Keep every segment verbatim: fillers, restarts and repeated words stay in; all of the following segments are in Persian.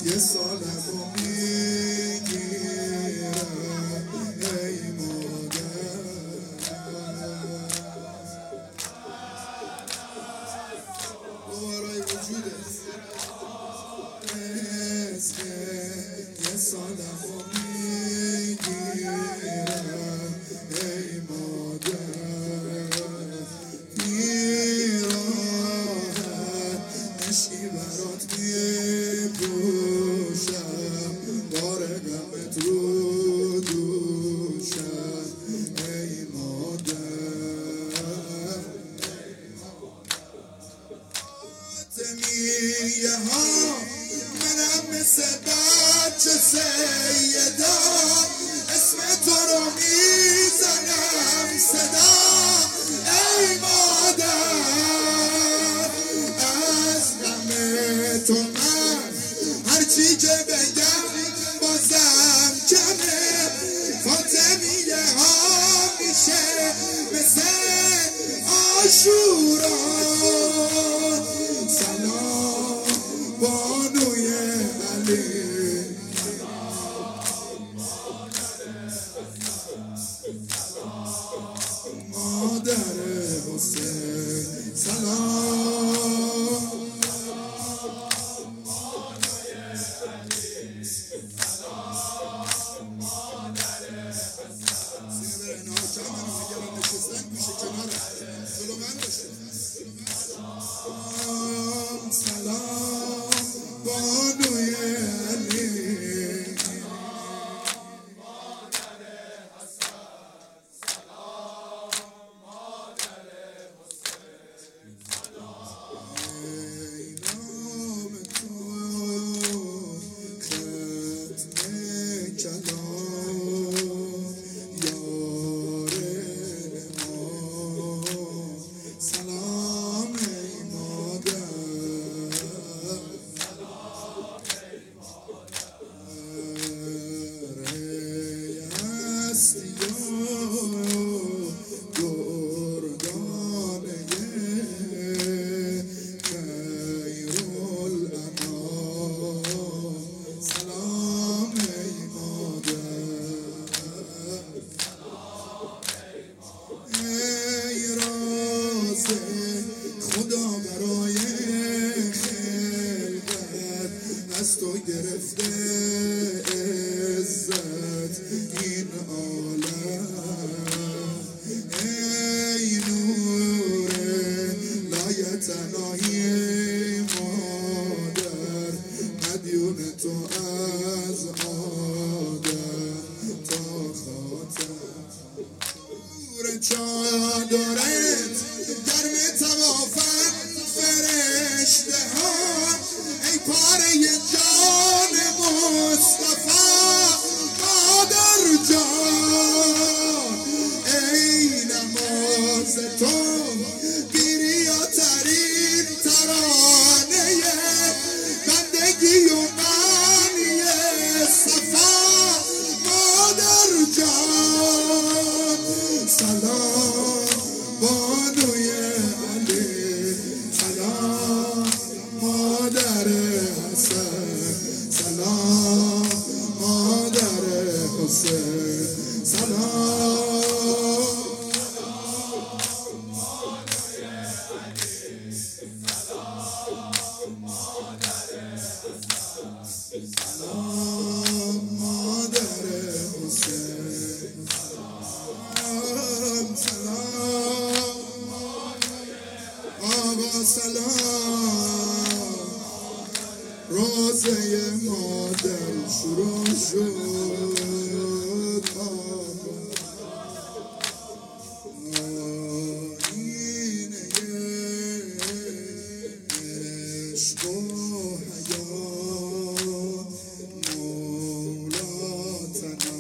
یه سالمو میگیرم ای مادر دوبارای وجودت یه سالمو میگیرم ای مادر پیراهن عشقی برات میپوشم بار غمت رو دوشم ای مادر فاطمیه ها منم مثل بچه سیدا اسم تو رو میزنم صدا ای مادر از غم تو من هرچی که بگم بازم کمه فاطمیه ها میشه مثل عاشورا سلام بانوی علی مادر حسین سلام سلام بانوی علی خدا برای خلقت از تو گرفته عزت این عالم ای نور لایتناهی مادر مدیون تو از آدم تا خاتم نور چادرت گرم توافن فرشته ها ای پاره جان مصطفی مادر جان ای نماز تو بیریاترین ترانه بندگی و معنی صفا مادر جان سلام بانوی علی سلام مادر حسن سلام مادر حسین سلام سلام مادر حسین سلام سلام آقا سلام روزه مادر شروع شد آینه عشق و حیات مولاتنا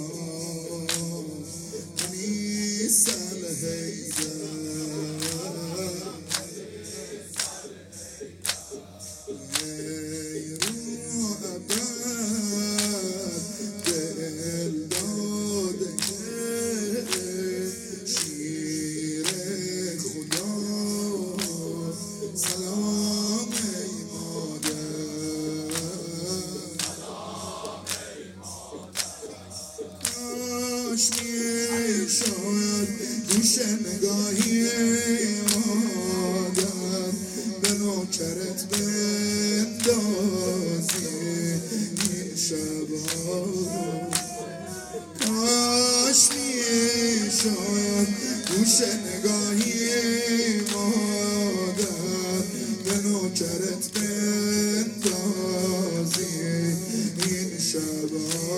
انیس الحیدر ای رو ابد کاش میشد گوش نگاهی مادر به نوکرت بندازی این شبا.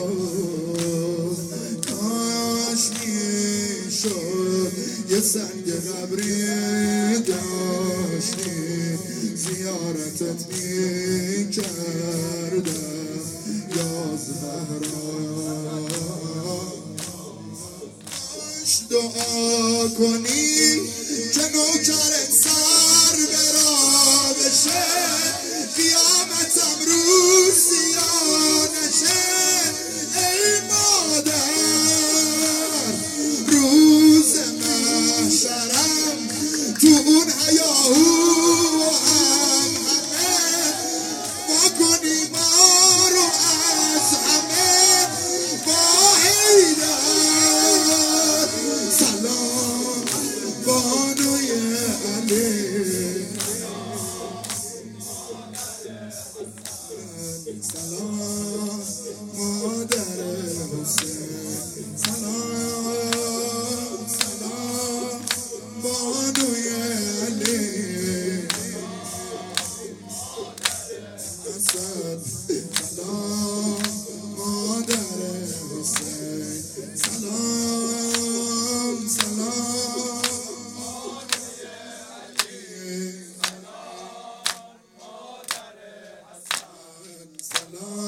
کاش میشد یه سنگ قبری داشتی زیارتت میکردم یا زهرا. کاش دعا کنی که نوکرت سر برا بشه قیامتم روزی یا نشه. ای مادر روز محشرم تو اون هیاهو و هم همه ما کنی ما رو از همه با حیدر. سلام بانوی علی، سلام مادر حسین، سلام سلام بانوی علی. اسد سلام مادر حسین، سلام سلام سلام